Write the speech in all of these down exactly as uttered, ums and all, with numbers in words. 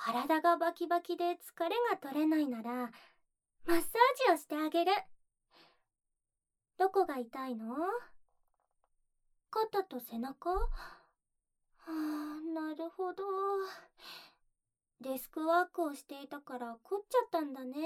体がバキバキで疲れが取れないなら、マッサージをしてあげる。どこが痛いの？肩と背中？はあ、なるほど。デスクワークをしていたから凝っちゃったんだね。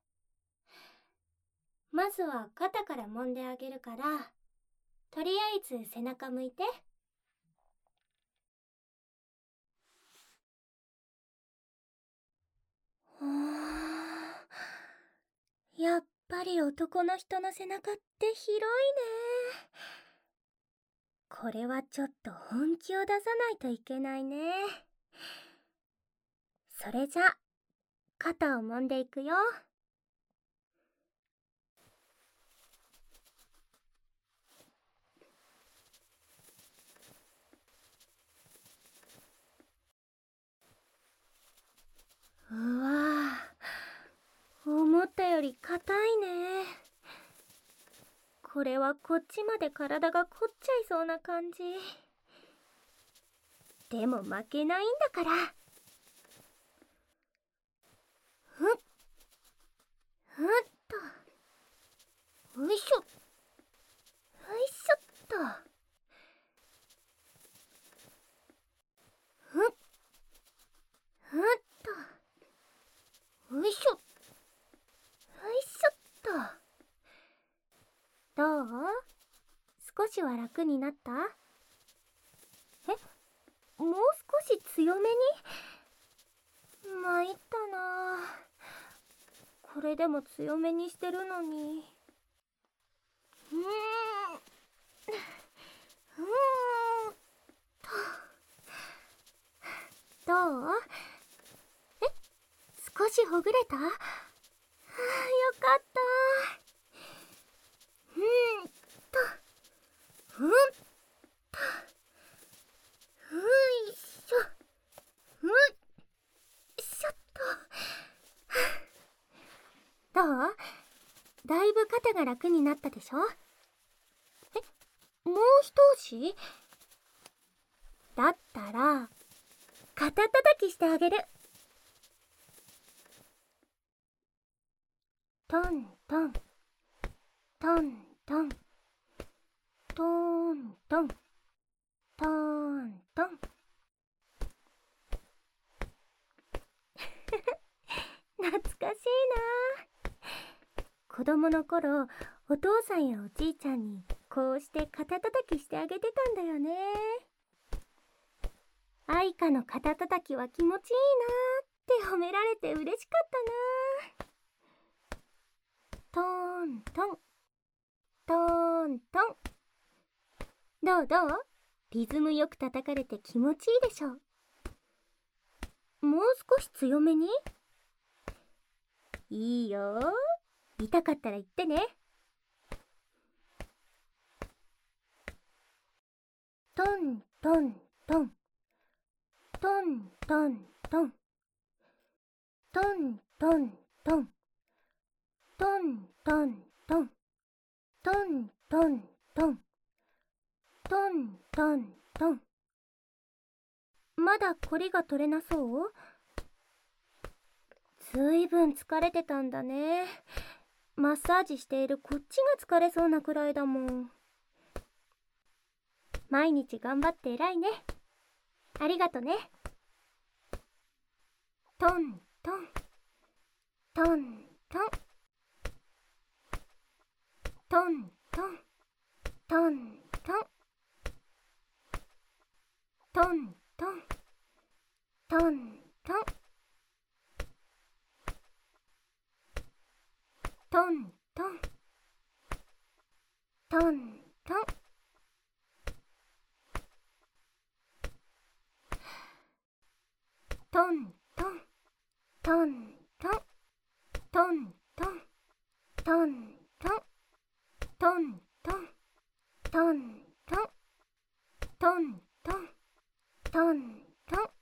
まずは肩から揉んであげるから、とりあえず背中向いて。はあ、やっぱり男の人の背中って広いね。これはちょっと本気を出さないといけないね。それじゃ、肩を揉んでいくよ。うわぁ、思ったより硬いね。これはこっちまで体が凝っちゃいそうな感じ。でも負けないんだから。ふっふっと、よいしょ、よいしょっと、ふっふっと、よいしょ、よいしょっと。どう？少しは楽になった？え？もう少し強めに？参ったな。これでも強めにしてるのに。うーん。うーんと。どう？え？少しほぐれた？はあ、よかった。うーんと。うんと。ふいしょ。ふいしょっと。どう？だいぶ肩が楽になったでしょ？え、もう一押し？だったら、肩たたきしてあげる。トントン、トントン、トントン、トントン。懐かしいな。子供の頃、お父さんやおじいちゃんにこうして肩たたきしてあげてたんだよね。愛花の肩たたきは気持ちいいなって褒められて嬉しかったな。トントン、トントン。どうどう？リズムよく叩かれて気持ちいいでしょ。もう少し強めに？いいよ。痛かったら言ってね。トントントン、トントントン、トントントン、トントントン、トントントン、トントントン。まだこりが取れなそう？ずいぶん疲れてたんだね。マッサージしているこっちが疲れそうなくらいだもん。毎日頑張って偉いね。ありがとね。トントン、トントン、トントン、トントン、トントン、トントン、トントン、トントン。トントン、トントン、トントン、トントン、トントン、トントン、トントン、トントン。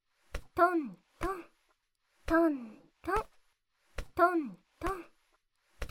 トントン、トントン、トントン、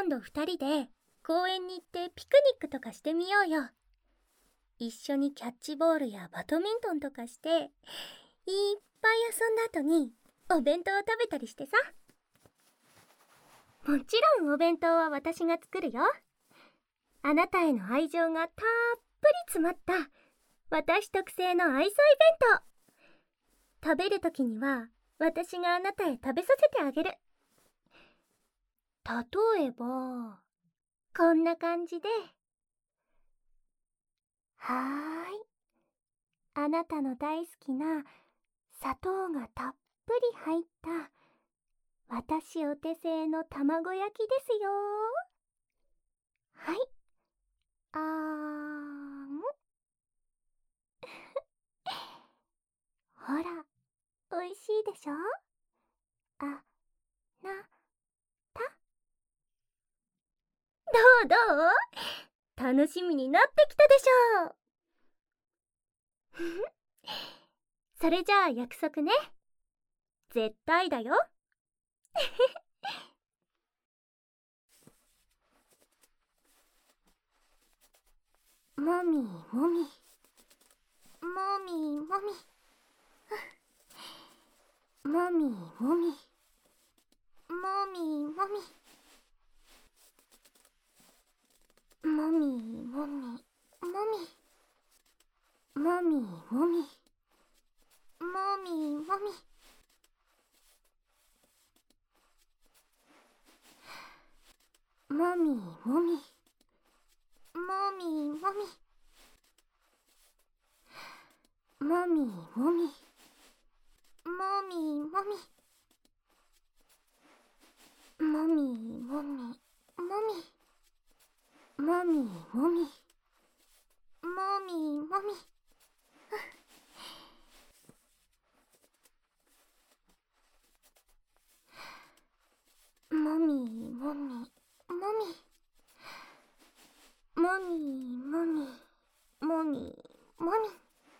今度二人で公園に行ってピクニックとかしてみようよ。一緒にキャッチボールやバドミントンとかして、いっぱい遊んだ後にお弁当を食べたりしてさ。もちろんお弁当は私が作るよ。あなたへの愛情がたっぷり詰まった私特製の愛妻弁当。食べるときには私があなたへ食べさせてあげる。例えばこんな感じで。はーい。あなたの大好きな砂糖がたっぷり入った私お手製の卵焼きですよ。はい。あーん。ほら、おいしいでしょ。あ、な、た。どうどう？楽しみになってきたでしょう。それじゃあ約束ね。絶対だよ。もみもみ。もみもみ。もみもみ。もみもみ。もみもみ。もみもみ。もみもみ。もみもみ。もみもみ。もみもみ。もみもみ。もみもみ。もみもみ。もみ。もみもみ。もみもみ。もみもみ。もみ。もみもみ。もみもみ。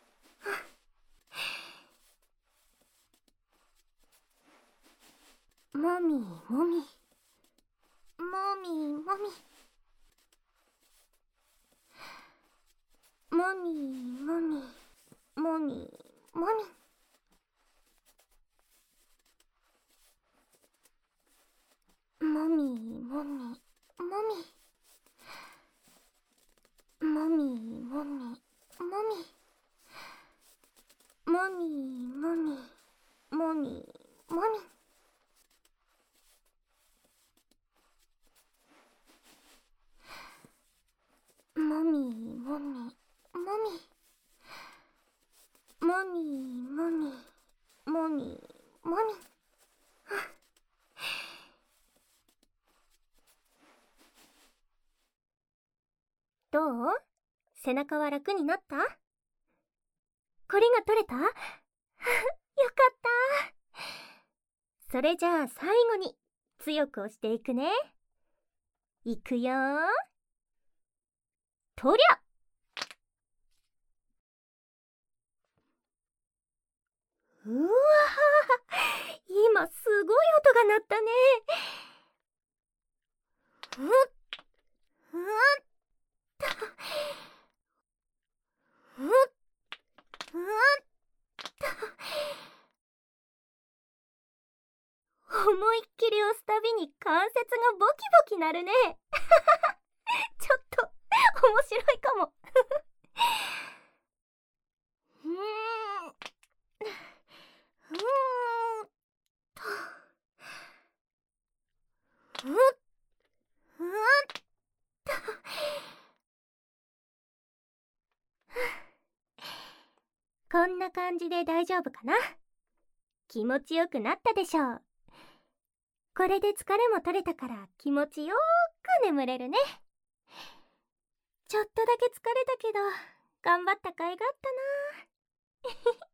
もみもみ。もみもみ。もみもみ。もみもみ。もみもみ。もみ。もみもみ。もみもみ。もみもみ。もみもみ。もみもみ。もみ。もみもみ。もみもみ。どう？背中は楽になった？こりが取れた？よかった。それじゃあ最後に強く押していくね。いくよー。とりゃ！うわー、今すごい音が鳴ったね。うっ、うっと、うっ、うっと。思いっきり押すたびに関節がボキボキなるね。ちょっと面白いかも。うーん。うーんと。うっ、うっと。こんな感じで大丈夫かな？気持ちよくなったでしょう。これで疲れも取れたから気持ちよーく眠れるね。ちょっとだけ疲れたけど頑張った甲斐があったな。